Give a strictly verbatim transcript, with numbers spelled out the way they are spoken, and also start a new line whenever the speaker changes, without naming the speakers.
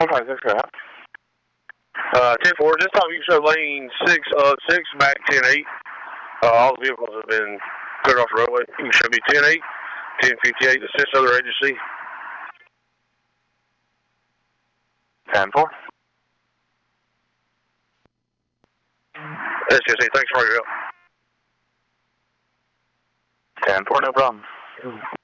five six, go ahead.
Uh, ten four, this time you can show lane six of six, back ten eight. Uh, all the vehicles have been cleared off the roadway. You can show me ten eight, ten fifty-eight, assist other agency.
ten four.
S C S A, thanks for your help.
ten four, no problem.